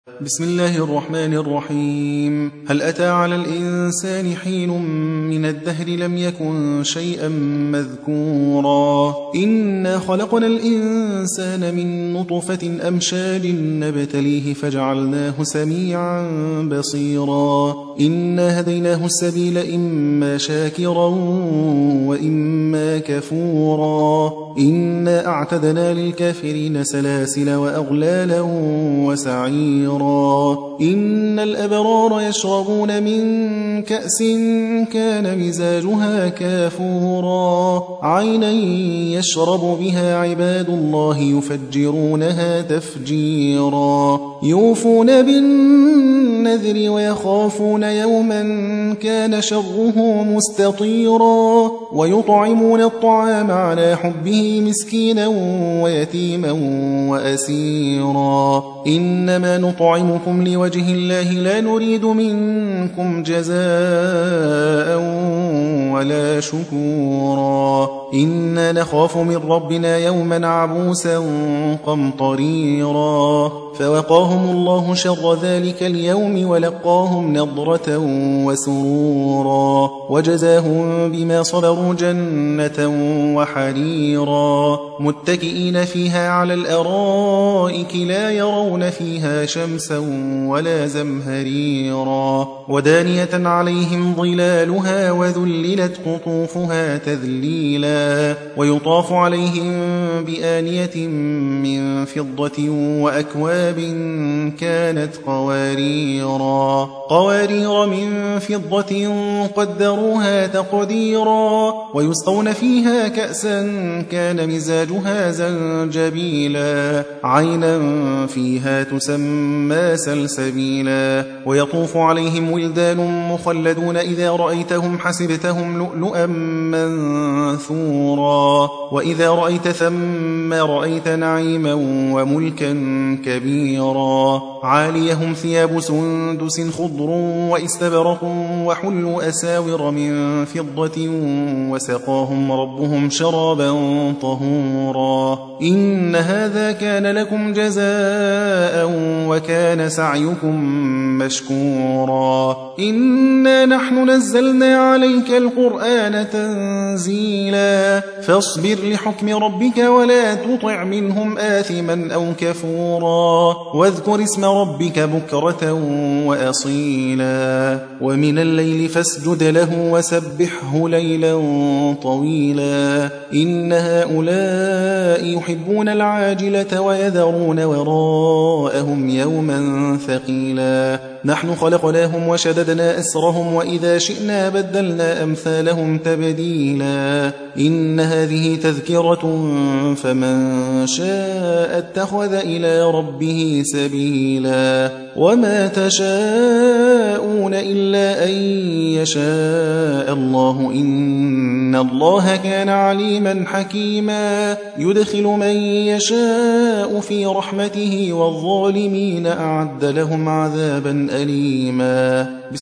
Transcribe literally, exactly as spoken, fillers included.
بسم الله الرحمن الرحيم. هل أتى على الإنسان حين من الدهر لم يكن شيئا مذكورا إنا خلقنا الإنسان من نطفة أمشاج نبتليه فجعلناه سميعا بصيرا إنا هديناه السبيل إما شاكرا وإما كفورا إنا أعتدنا للكافرين سلاسل وأغلالا وسعيرا إن الأبرار يشربون من كأس كان مزاجها كافورا عينا يشرب بها عباد الله يفجرونها تفجيرا يوفون بالنذر ويخافون يوما كان شره مستطيرا ويطعمون الطعام على حبه مسكينا ويتيما وأسيرا إنما نطعمكم لوجه الله لا نريد منكم جزاء ولا شكورا إنا نخاف من ربنا يوما عبوسا قمطريرا فوقاهم الله شر ذلك اليوم ولقاهم نضرة وسرورا وجزاهم بما صبروا جنة وحريرا متكئين فيها على الأرائك لا يرون فيها شمسا ولا زمهريرا ودانية عليهم ظلالها وذللت قطوفها تذليلا ويطاف عليهم بآنية من فضة وأكواب كانت قواريرا قوارير من فضة قدروها تقديرا ويسقون فيها كأسا كان مزاجها زنجبيلا عينا فيها تسمى سلسبيلا ويطوف عليهم ولدان مخلدون إذا رأيتهم حسبتهم لؤلؤا منثورا وإذا رأيت ثم رأيت نعيما وملكا كبيرا عاليهم ثياب سندس خضر واستبرق وحلوا أساور من فضة وسقاهم ربهم شرابا طهورا إن هذا كان لكم جزاء وكان سعيكم مشكورا إنا نحن نزلنا عليك القرآن تنزيلا فاصبر لحكم ربك ولا تطع منهم آثما أو كفورا واذكر اسم ربك بكرة وأصيلا ومن الليل فاسجد له وسبحه ليلا طويلا إن هؤلاء يحبون العاجلة ويذرون وراءهم يوما ثقيلا نحن خلقناهم وشددنا أسرهم وإذا شئنا بدلنا أمثالهم تبديلا إن هذه تذكرة فمن شاء اتخذ إلى ربه سبيلا وما تشاءون إلا أن يشاء الله إن الله كان عليما حكيما يدخل من يشاء في رحمته والظالمين أعد لهم عذابا أليما.